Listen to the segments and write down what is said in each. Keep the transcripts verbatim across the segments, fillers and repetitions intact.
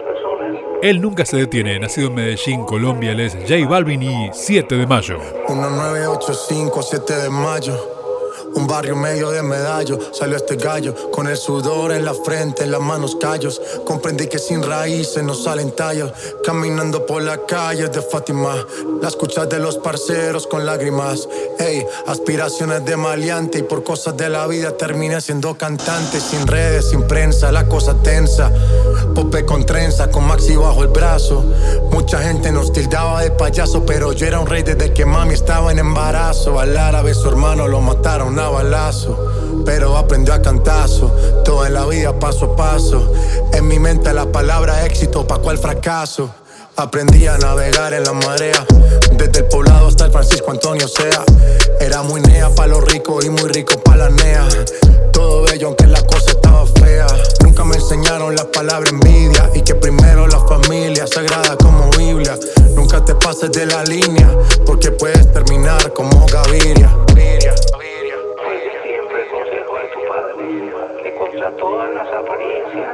Él nunca se detiene, nacido en Medellín, Colombia, él es J Balvin y siete de mayo. uno nueve ocho cinco, siete de mayo. Un barrio medio de Medallo, salió este gallo, con el sudor en la frente, en las manos callos. Comprendí que sin raíces no salen tallos. Caminando por las calles de Fátima, las escuchas de los parceros con lágrimas. Ey, aspiraciones de maleante, y por cosas de la vida terminé siendo cantante. Sin redes, sin prensa, la cosa tensa. Pope con trenza, con Maxi bajo el brazo. Mucha gente nos tildaba de payaso, pero yo era un rey desde que mami estaba en embarazo. Al árabe su hermano lo mataron a balazo, pero aprendió a cantazo. Toda en la vida paso a paso. En mi mente la palabra éxito, pa' cuál fracaso. Aprendí a navegar en la marea, desde el poblado hasta el Francisco Antonio Sea. Era muy nea pa' los ricos y muy rico pa' la nea. Todo bello aunque la cosa estaba fea. Nunca me enseñaron la palabra envidia, y que primero la familia, sagrada como Biblia. Nunca te pases de la línea, porque puedes terminar como Gaviria. Contra todas las apariencias,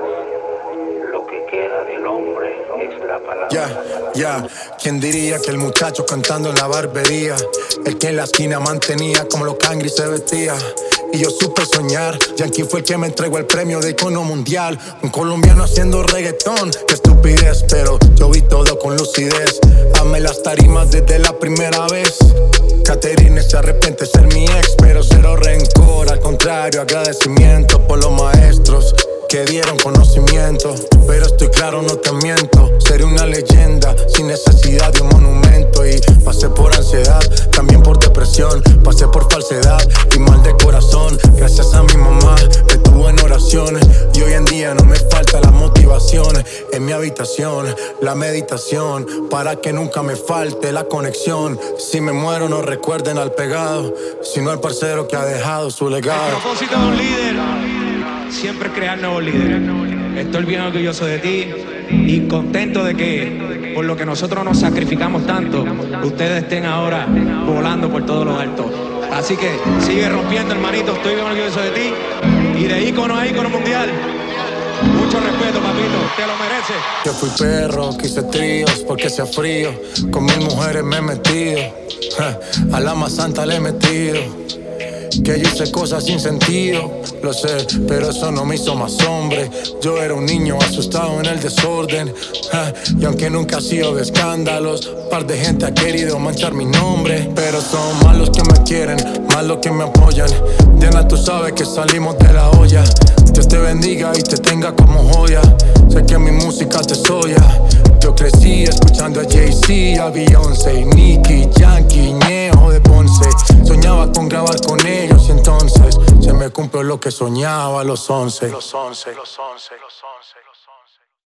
lo que queda del hombre es la palabra. Ya, yeah, ya, yeah. ¿Quién diría que el muchacho cantando en la barbería, el que en la esquina mantenía como los cangris se vestía? Y yo supe soñar. Yankee fue el que me entregó el premio de icono mundial. Un colombiano haciendo reggaetón, qué estupidez, pero yo vi todo con lucidez. Amé las tarimas desde la primera vez. Caterine se arrepiente de ser mi ex, pero cero rencor, al contrario, agradecimiento por los maestros que dieron conocimiento. Pero estoy claro, no te miento, seré una leyenda sin necesidad de un monumento. Y pasé por ansiedad, también por depresión, pasé por falsedad y mal de corazón. Gracias a mi mamá me tuvo en oraciones, y hoy en día no me falta la motivación. En mi habitación, la meditación, para que nunca me falte la conexión. Si me muero no recuerden al pegado, sino al parcero que ha dejado su legado. El propósito de un líder siempre crear nuevos líderes. Estoy bien orgulloso de ti y contento de que por lo que nosotros nos sacrificamos tanto, ustedes estén ahora volando por todos los altos. Así que sigue rompiendo, hermanito. Estoy bien orgulloso de ti y de ícono a ícono mundial. Mucho respeto, papito, te lo mereces. Yo fui perro, quise tríos porque hacía frío. Con mil mujeres me he metido, ja, a la más santa le he metido. Que yo hice cosas sin sentido, lo sé, pero eso no me hizo más hombre. Yo era un niño asustado en el desorden, ja, y aunque nunca he sido de escándalos, par de gente ha querido manchar mi nombre. Pero son más los que me quieren, más los que me apoyan. Diana, tú sabes que salimos de la olla. Dios te bendiga y te tenga como joya. Sé que mi música te soya. Yo crecí escuchando a Jay-Z, a Beyoncé, Nicki, Yankee, Ñejo de Ponce. Soñaba con grabar con ellos y entonces se me cumplió lo que soñaba a los once. Los once, los once, los once, los once.